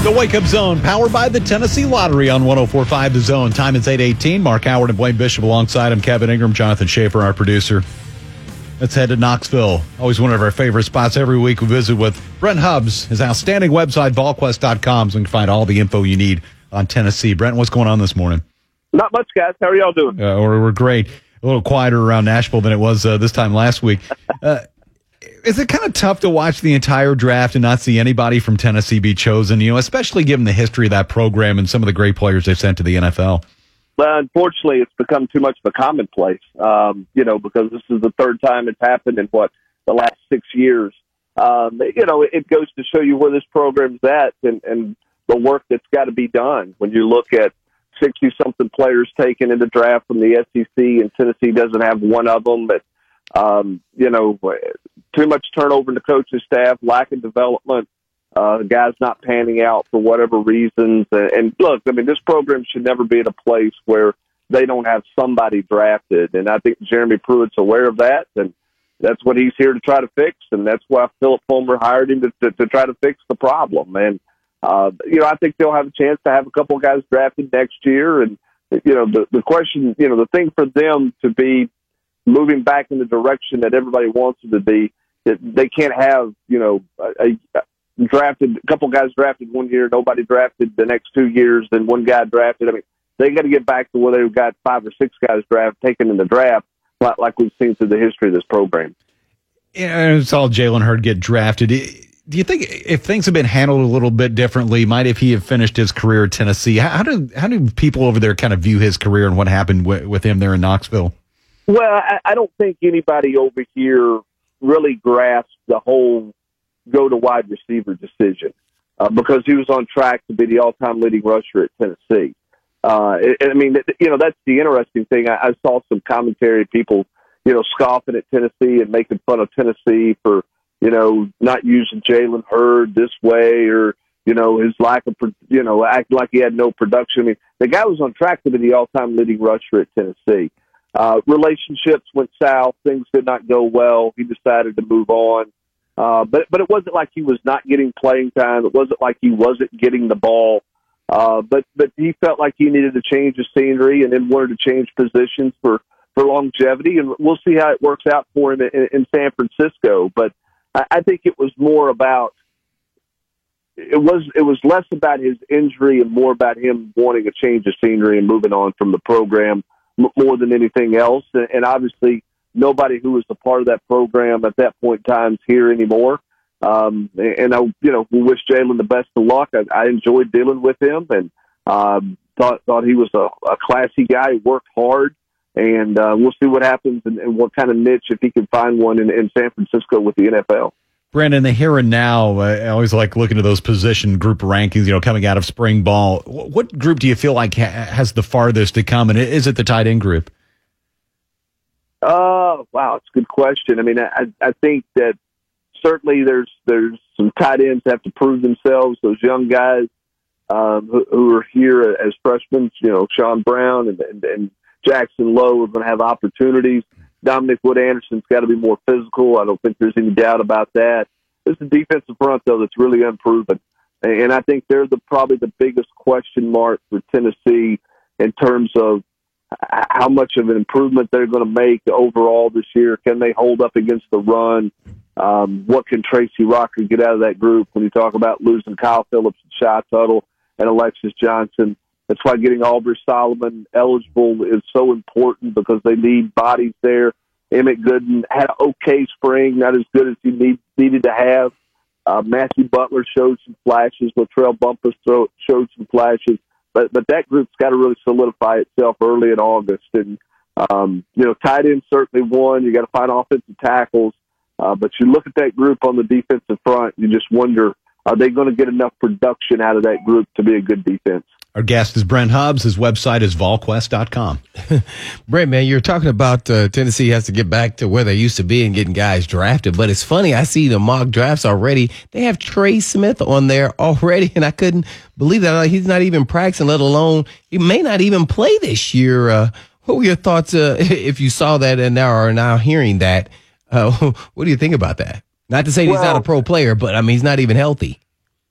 The Wake Up Zone, powered by the Tennessee Lottery on 104.5 The Zone. Time is 8:18. Mark Howard and Blaine Bishop alongside him. Kevin Ingram, Jonathan Schaefer, our producer. Let's head to Knoxville. Always one of our favorite spots. Every week we visit with Brent Hubbs, his outstanding website, volquest.com, so you can find all the info you need on Tennessee. Brent, what's going on this morning? Not much, guys. How are y'all doing? We're great. A little quieter around Nashville than it was this time last week. Is it kind of tough to watch the entire draft and not see anybody from Tennessee be chosen, especially given the history of that program and some of the great players they've sent to the NFL? Well, unfortunately, it's become too much of a commonplace, because this is the third time it's happened in, the last 6 years. It goes to show you where this program's at and the work that's got to be done. When you look at 60-something players taken in the draft from the SEC, and Tennessee doesn't have one of them, but too much turnover in the coaching staff, lack of development, guys not panning out for whatever reasons. And look, this program should never be at a place where they don't have somebody drafted. And I think Jeremy Pruitt's aware of that, and that's what he's here to try to fix. And that's why Philip Fulmer hired him to try to fix the problem. And, I think they'll have a chance to have a couple of guys drafted next year. And, the question, the thing for them to be moving back in the direction that everybody wants them to be, they can't have, a couple guys drafted 1 year, nobody drafted the next 2 years, then one guy drafted. They got to get back to where they've got 5 or 6 guys taken in the draft, like we've seen through the history of this program. Yeah, I saw Jalen Hurd get drafted. Do you think if things have been handled a little bit differently, might if he had finished his career at Tennessee, how do people over there kind of view his career and what happened with him there in Knoxville? Well, I don't think anybody over here really grasped the whole go to wide receiver decision because he was on track to be the all-time leading rusher at Tennessee. That's the interesting thing. I saw some commentary, people, scoffing at Tennessee and making fun of Tennessee for, not using Jalen Hurd this way or, his lack of, acting like he had no production. The guy was on track to be the all-time leading rusher at Tennessee. Relationships went south. Things did not go well. He decided to move on. But it wasn't like he was not getting playing time. It wasn't like he wasn't getting the ball. But he felt like he needed to change his scenery and then wanted to change positions for longevity. And we'll see how it works out for him in San Francisco. But I think it was more about, it was less about his injury and more about him wanting a change of scenery and moving on from the program more than anything else. And obviously nobody who was a part of that program at that point in time is here anymore. We wish Jalen the best of luck. I enjoyed dealing with him and thought he was a classy guy. He worked hard, and we'll see what happens and what kind of niche, if he can find one in San Francisco with the NFL. Brandon, the here and now, I always like looking at those position group rankings, coming out of spring ball. What group do you feel like has the farthest to come, and is it the tight end group? Wow, it's a good question. I think that certainly there's some tight ends that have to prove themselves. Those young guys who are here as freshmen, Sean Brown and Jackson Lowe are going to have opportunities. Dominic Wood-Anderson's got to be more physical. I don't think there's any doubt about that. There's a defensive front, though, that's really unproven. And I think they're probably the biggest question mark for Tennessee in terms of how much of an improvement they're going to make overall this year. Can they hold up against the run? What can Tracy Rocker get out of that group when you talk about losing Kyle Phillips and Shy Tuttle and Alexis Johnson? That's why getting Aubrey Solomon eligible is so important because they need bodies there. Emmett Gooden had an okay spring, not as good as he needed to have. Matthew Butler showed some flashes. Latrell Bumpus showed some flashes. But that group's got to really solidify itself early in August. And, tight end certainly one. You got to find offensive tackles. But you look at that group on the defensive front, you just wonder, are they going to get enough production out of that group to be a good defense? Our guest is Brent Hubbs. His website is volquest.com. Brent, man, you're talking about Tennessee has to get back to where they used to be and getting guys drafted. But it's funny, I see the mock drafts already. They have Trey Smith on there already, and I couldn't believe that. Like, he's not even practicing, let alone he may not even play this year. What were your thoughts if you saw that and are now hearing that? What do you think about that? Not to say he's not a pro player, but, he's not even healthy.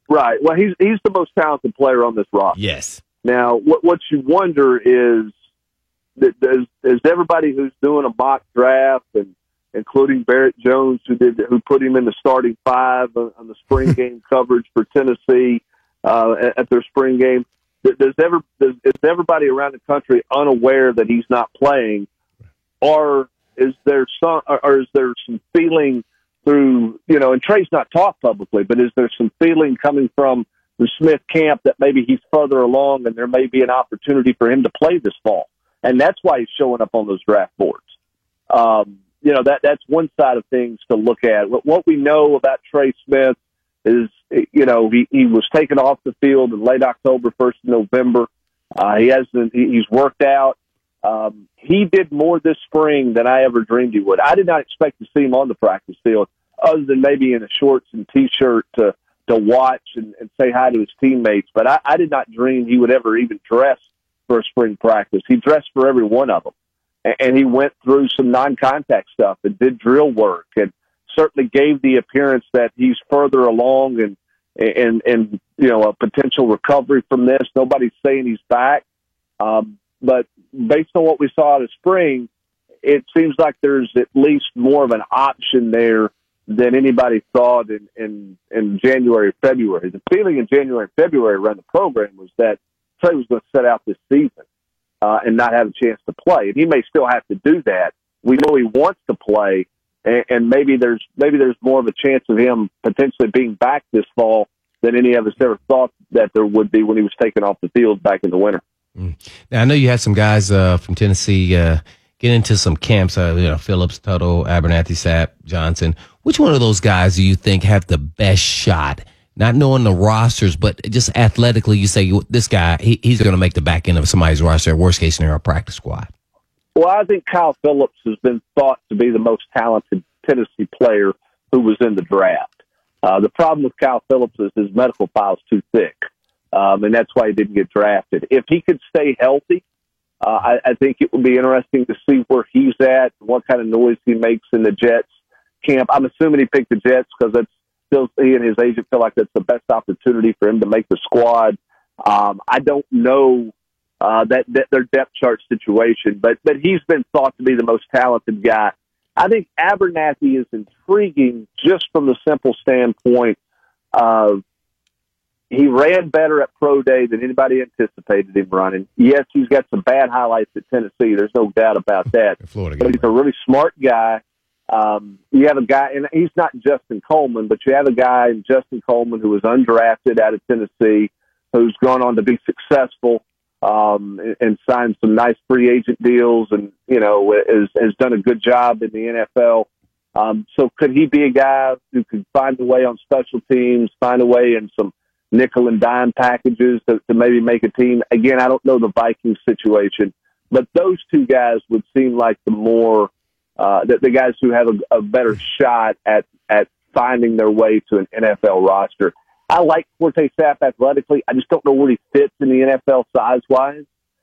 Right. Well, he's the most talented player on this roster. Yes. Now, what you wonder is that does everybody who's doing a mock draft, and including Barrett Jones, who put him in the starting five on the spring game coverage for Tennessee at their spring game, is everybody around the country unaware that he's not playing, or is there some feeling through, and Trey's not talked publicly, but is there some feeling coming from the Smith camp that maybe he's further along and there may be an opportunity for him to play this fall? And that's why he's showing up on those draft boards. That's one side of things to look at. What we know about Trey Smith is, he was taken off the field in late October, 1st of November. He's worked out. He did more this spring than I ever dreamed he would. I did not expect to see him on the practice field other than maybe in a shorts and T-shirt to watch and say hi to his teammates. But I did not dream he would ever even dress for a spring practice. He dressed for every one of them. And he went through some non-contact stuff and did drill work and certainly gave the appearance that he's further along and a potential recovery from this. Nobody's saying he's back. But based on what we saw out of spring, it seems like there's at least more of an option there than anybody thought in January, February. The feeling in January and February around the program was that Trey was going to sit out this season and not have a chance to play. And he may still have to do that. We know he wants to play, and maybe there's more of a chance of him potentially being back this fall than any of us ever thought that there would be when he was taken off the field back in the winter. Now, I know you had some guys from Tennessee get into some camps, Phillips, Tuttle, Abernathy, Sapp, Johnson. Which one of those guys do you think have the best shot? Not knowing the rosters, but just athletically, you say this guy, he's going to make the back end of somebody's roster, worst case scenario, practice squad. Well, I think Kyle Phillips has been thought to be the most talented Tennessee player who was in the draft. The problem with Kyle Phillips is his medical file's too thick, and that's why he didn't get drafted. If he could stay healthy, I think it would be interesting to see where he's at, what kind of noise he makes in the Jets camp. I'm assuming he picked the Jets because that's still, he and his agent feel like that's the best opportunity for him to make the squad. I don't know that their depth chart situation, but he's been thought to be the most talented guy. I think Abernathy is intriguing just from the simple standpoint of he ran better at Pro Day than anybody anticipated him running. Yes, he's got some bad highlights at Tennessee. There's no doubt about that. But he's a really smart guy. You have a guy, and he's not Justin Coleman, but you have a guy in Justin Coleman who was undrafted out of Tennessee, who's gone on to be successful and signed some nice free agent deals, and has done a good job in the NFL. So could he be a guy who could find a way on special teams, find a way in some nickel and dime packages to maybe make a team? Again, I don't know the Vikings situation, but those two guys would seem like the more the guys who have a better shot at finding their way to an NFL roster. I like Forte Sapp athletically. I just don't know where he fits in the NFL size-wise.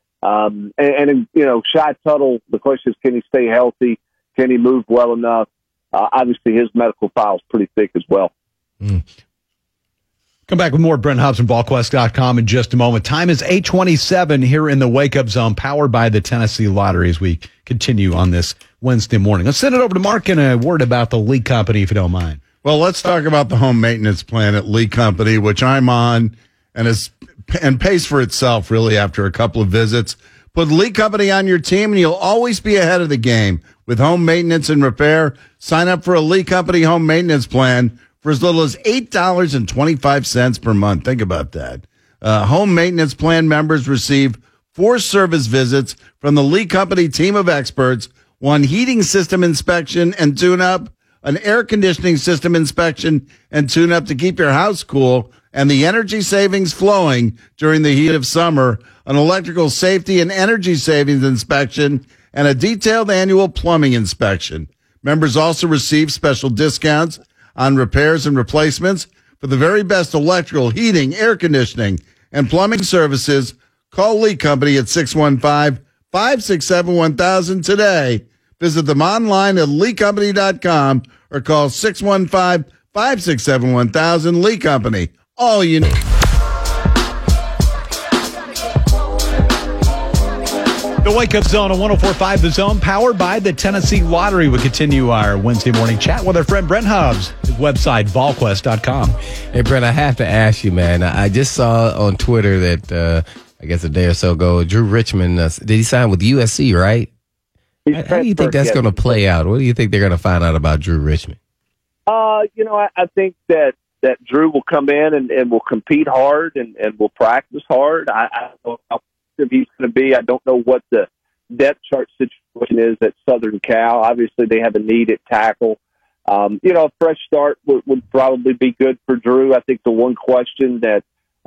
Shy Tuttle, the question is, can he stay healthy? Can he move well enough? Obviously, his medical file is pretty thick as well. Come back with more Brent Hobbs from VolQuest.com in just a moment. Time is 8:27 here in the Wake Up Zone, powered by the Tennessee Lottery as we continue on this Wednesday morning. Let's send it over to Mark and a word about the Lee Company, if you don't mind. Well, let's talk about the home maintenance plan at Lee Company, which I'm on and pays for itself really after a couple of visits. Put Lee Company on your team and you'll always be ahead of the game with home maintenance and repair. Sign up for a Lee Company home maintenance plan for as little as $8.25 per month. Think about that. Home maintenance plan members receive 4 service visits from the Lee Company team of experts, 1 heating system inspection and tune-up, an air conditioning system inspection and tune-up to keep your house cool and the energy savings flowing during the heat of summer, an electrical safety and energy savings inspection, and a detailed annual plumbing inspection. Members also receive special discounts on repairs and replacements. For the very best electrical, heating, air conditioning, and plumbing services, call Lee Company at 615-567-1000 today. Visit them online at leecompany.com or call 615-567-1000. Lee Company, all you need. The Wake Up Zone on 104.5 The Zone, powered by the Tennessee Lottery. We continue our Wednesday morning chat with our friend Brent Hubbs. His website, volquest.com. Hey, Brent, I have to ask you, man. I just saw on Twitter that, I guess a day or so ago, Drew Richmond, did he sign with USC, right? How do you think that's going to play out? What do you think they're going to find out about Drew Richmond? I think that Drew will come in and will compete hard and will practice hard. I don't know how if he's going to be. I don't know what the depth chart situation is at Southern Cal. Obviously, they have a need at tackle. A fresh start would probably be good for Drew. I think the one question that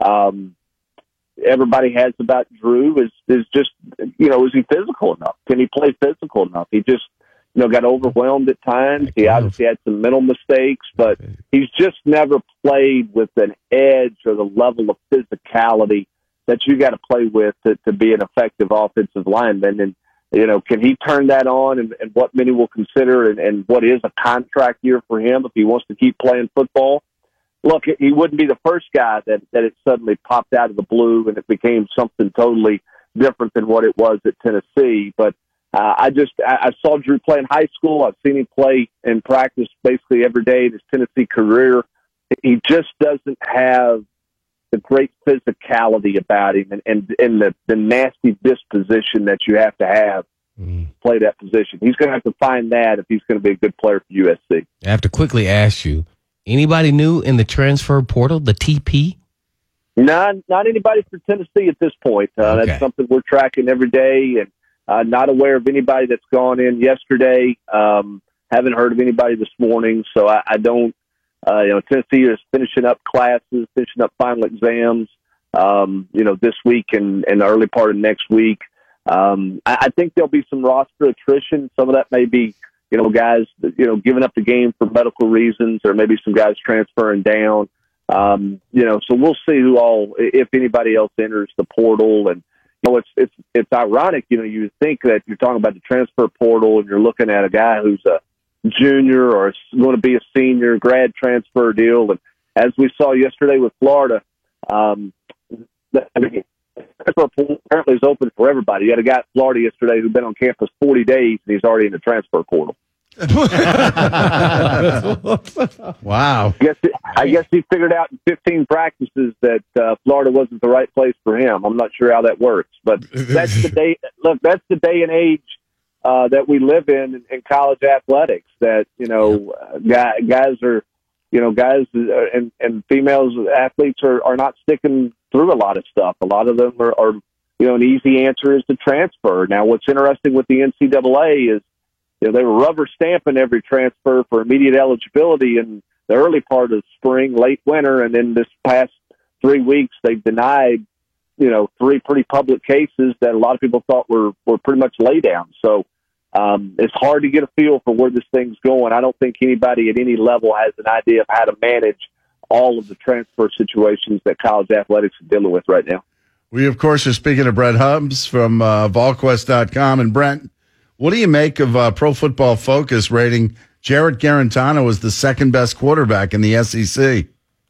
everybody has about Drew is just, is he physical enough? Can he play physical enough? He just, got overwhelmed at times. He obviously had some mental mistakes, but he's just never played with an edge or the level of physicality that you got to play with to be an effective offensive lineman. And, can he turn that on and what many will consider and what is a contract year for him if he wants to keep playing football? Look, he wouldn't be the first guy that it suddenly popped out of the blue and it became something totally different than what it was at Tennessee. But I saw Drew play in high school. I've seen him play in practice basically every day in his Tennessee career. He just doesn't have the great physicality about him and the nasty disposition that you have to play that position. He's going to have to find that if he's going to be a good player for USC. I have to quickly ask you, anybody new in the transfer portal, the TP? Not anybody for Tennessee at this point. Okay. That's something we're tracking every day, and not aware of anybody that's gone in yesterday. Haven't heard of anybody this morning, so I don't. Tennessee is finishing up classes, finishing up final exams, this week and the early part of next week. I think there'll be some roster attrition. Some of that may be, guys, giving up the game for medical reasons, or maybe some guys transferring down. So we'll see if anybody else enters the portal. And, it's ironic, you think that you're talking about the transfer portal and you're looking at a guy who's a junior or going to be a senior grad transfer deal. And as we saw yesterday with Florida, transfer portal apparently is open for everybody. You had a guy at Florida yesterday who'd been on campus 40 days and he's already in the transfer portal. Wow. I guess he figured out in 15 practices that Florida wasn't the right place for him. I'm not sure how that works, but that's the day. Look, that's the day and age that we live in college athletics. That guys are, guys and females athletes are not sticking through a lot of stuff. A lot of them are an easy answer is to transfer. Now, what's interesting with the NCAA is, they were rubber stamping every transfer for immediate eligibility in the early part of spring, late winter, and then this past 3 weeks they've denied, 3 pretty public cases that a lot of people thought were pretty much laydown. So it's hard to get a feel for where this thing's going. I don't think anybody at any level has an idea of how to manage all of the transfer situations that college athletics are dealing with right now. We, of course, are speaking to Brent Hubbs from VolQuest.com. And Brent, what do you make of Pro Football Focus rating Jarrett Garantano as the second best quarterback in the SEC?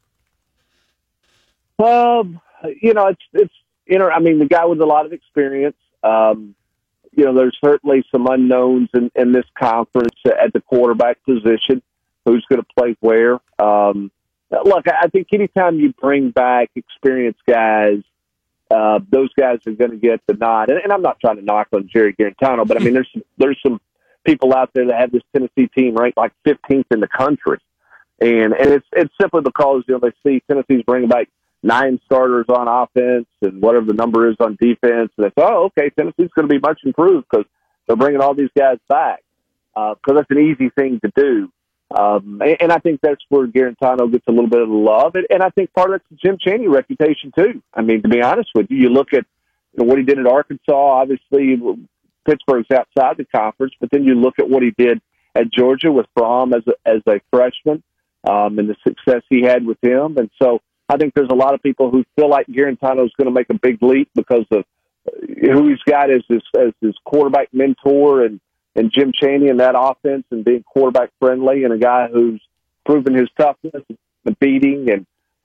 It's the guy with a lot of experience. There's certainly some unknowns in this conference at the quarterback position. Who's going to play where? Look, I think anytime you bring back experienced guys, those guys are going to get the nod. And I'm not trying to knock on Jerry Garantano, but there's some people out there that have this Tennessee team ranked like 15th in the country, and it's simply because they see Tennessee's bringing back 9 starters on offense and whatever the number is on defense, and they say, oh, okay, Tennessee's going to be much improved because they're bringing all these guys back. Because that's an easy thing to do. And I think that's where Garantano gets a little bit of the love. And I think part of that's the Jim Chaney reputation, too. I mean, to be honest with you, you look at what he did at Arkansas. Obviously, Pittsburgh's outside the conference, but then you look at what he did at Georgia with Fromm as a freshman and the success he had with him. And so I think there's a lot of people who feel like Garantano is going to make a big leap because of who he's got as his quarterback mentor and Jim Chaney in that offense and being quarterback friendly and a guy who's proven his toughness and beating. And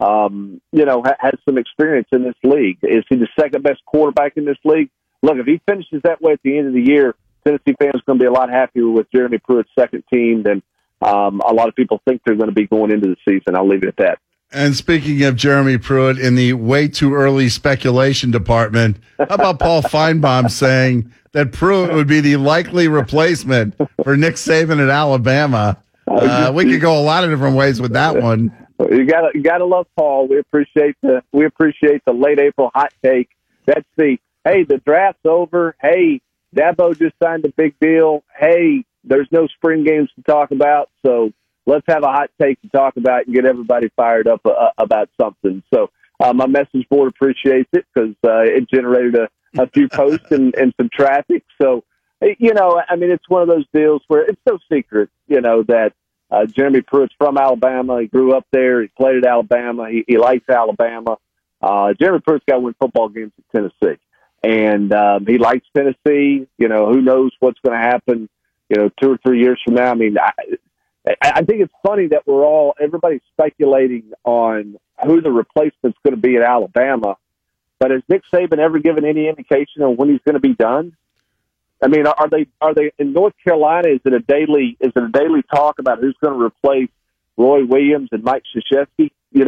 has some experience in this league. Is he the second best quarterback in this league? Look, if he finishes that way at the end of the year, Tennessee fans are going to be a lot happier with Jeremy Pruitt's second team than a lot of people think they're going to be going into the season. I'll leave it at that. And speaking of Jeremy Pruitt, in the way too early speculation department, how about Paul Feinbaum saying that Pruitt would be the likely replacement for Nick Saban at Alabama? We could go a lot of different ways with that one. You gotta love Paul. We appreciate the late April hot take. That's the draft's over. Hey, Dabo just signed a big deal. Hey, there's no spring games to talk about, so let's have a hot take to talk about and get everybody fired up about something. So my message board appreciates it because it generated a few posts and some traffic. So, it's one of those deals where it's no secret, that Jeremy Pruitt's from Alabama. He grew up there. He played at Alabama. He likes Alabama. Jeremy Pruitt's got to win football games at Tennessee. And he likes Tennessee. Who knows what's going to happen, 2 or 3 years from now. I mean, I think it's funny that everybody's speculating on who the replacement's going to be at Alabama. But has Nick Saban ever given any indication on when he's going to be done? I mean, are they in North Carolina? Is it a daily talk about who's going to replace Roy Williams and Mike Krzyzewski? These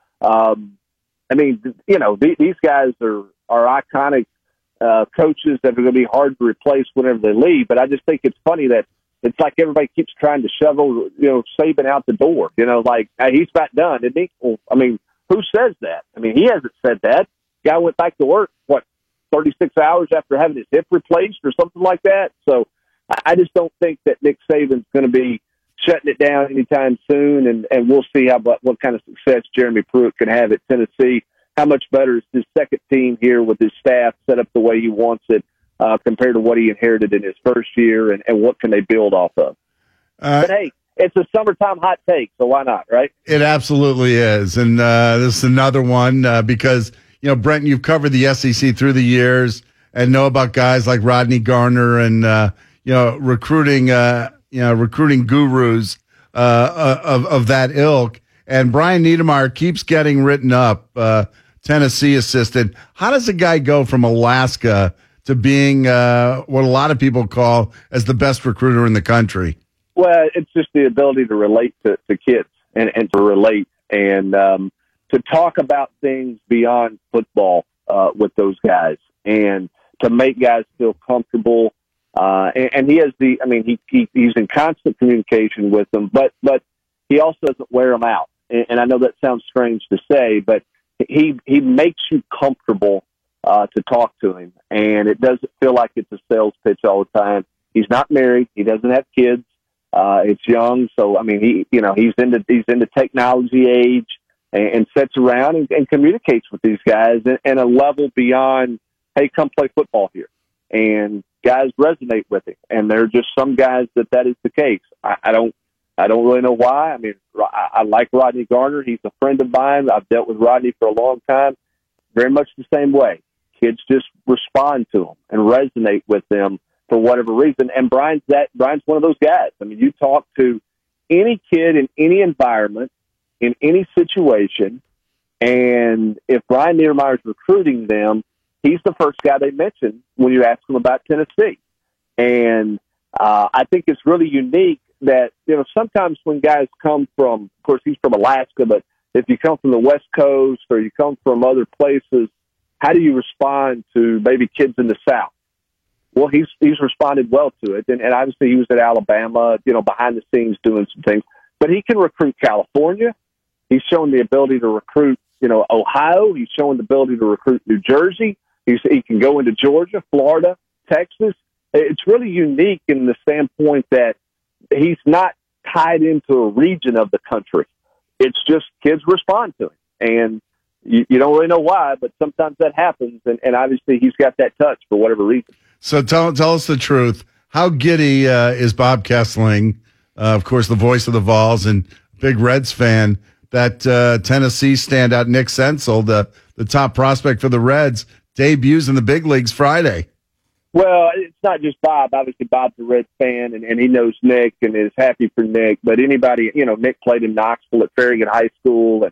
guys are iconic coaches that are going to be hard to replace whenever they leave. But I just think it's funny that it's like everybody keeps trying to shovel, Saban out the door. Like, hey, he's about done, isn't he? Well, I mean, who says that? I mean, he hasn't said that. Guy went back to work, 36 hours after having his hip replaced or something like that. So I just don't think that Nick Saban's going to be shutting it down anytime soon, and we'll see what kind of success Jeremy Pruitt can have at Tennessee. How much better is his second team here with his staff set up the way he wants it compared to what he inherited in his first year, and what can they build off of? But, hey, it's a summertime hot take, so why not, right? It absolutely is. And this is another one because, Brent, you've covered the SEC through the years and know about guys like Rodney Garner and, recruiting gurus of that ilk. And Brian Niedermeyer keeps getting written up, Tennessee assistant. How does a guy go from Alaska to being what a lot of people call as the best recruiter in the country? Well, it's just the ability to relate to kids and to relate and to talk about things beyond football with those guys and to make guys feel comfortable. And he has he's in constant communication with them, but he also doesn't wear them out. And I know that sounds strange to say, but he makes you comfortable to talk to him, and it doesn't feel like it's a sales pitch all the time. He's not married. He doesn't have kids. It's young, so he's into technology age and sits around and communicates with these guys and a level beyond, hey, come play football here. And guys resonate with him, and there are just some guys that is the case. I don't really know why. I mean, I like Rodney Garner. He's a friend of mine. I've dealt with Rodney for a long time. Very much the same way. Kids just respond to them and resonate with them for whatever reason. And Brian's one of those guys. I mean, you talk to any kid in any environment, in any situation, and if Brian Niedermeyer is recruiting them, he's the first guy they mention when you ask them about Tennessee. And I think it's really unique that, sometimes when guys come from, of course, he's from Alaska, but if you come from the West Coast or you come from other places, how do you respond to maybe kids in the South? Well, he's responded well to it. And obviously he was at Alabama, behind the scenes doing some things. But he can recruit California. He's shown the ability to recruit, Ohio. He's shown the ability to recruit New Jersey. He can go into Georgia, Florida, Texas. It's really unique in the standpoint that he's not tied into a region of the country. It's just kids respond to him. And you don't really know why, but sometimes that happens. And obviously he's got that touch for whatever reason. So tell us the truth. How giddy is Bob Kessling, of course, the voice of the Vols and big Reds fan, that Tennessee standout Nick Senzel, the top prospect for the Reds, debuts in the big leagues Friday? Well, it's not just Bob. Obviously, Bob's a Reds fan, and he knows Nick and is happy for Nick. But anybody, Nick played in Knoxville at Farragut High School, and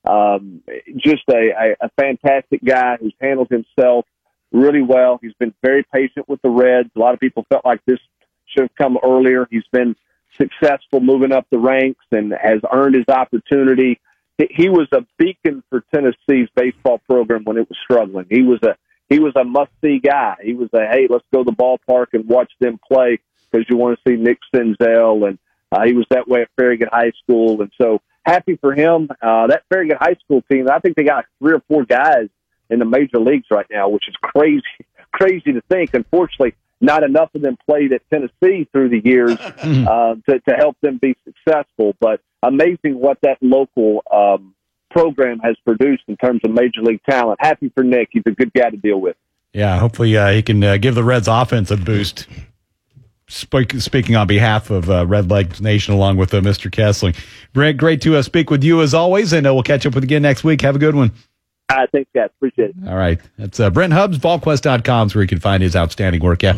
Just a fantastic guy who's handled himself really well. He's been very patient with the Reds. A lot of people felt like this should have come earlier. He's been successful moving up the ranks and has earned his opportunity. He was a beacon for Tennessee's baseball program when it was struggling. He was a must-see guy. He was hey, let's go to the ballpark and watch them play because you want to see Nick Senzel, and he was that way at Farragut High School. And so happy for him. That Farragut High School team, I think they got 3 or 4 guys in the major leagues right now, which is crazy to think. Unfortunately, not enough of them played at Tennessee through the years to help them be successful. But amazing what that local program has produced in terms of major league talent. Happy for Nick. He's a good guy to deal with. Yeah, hopefully he can give the Reds offense a boost. Speaking on behalf of Red Legs Nation along with Mr. Kessling. Brent, great to speak with you as always, and we'll catch up with you again next week. Have a good one. Thanks, guys. Appreciate it. All right. That's Brent Hubbs, VolQuest.com is where you can find his outstanding work. Yeah.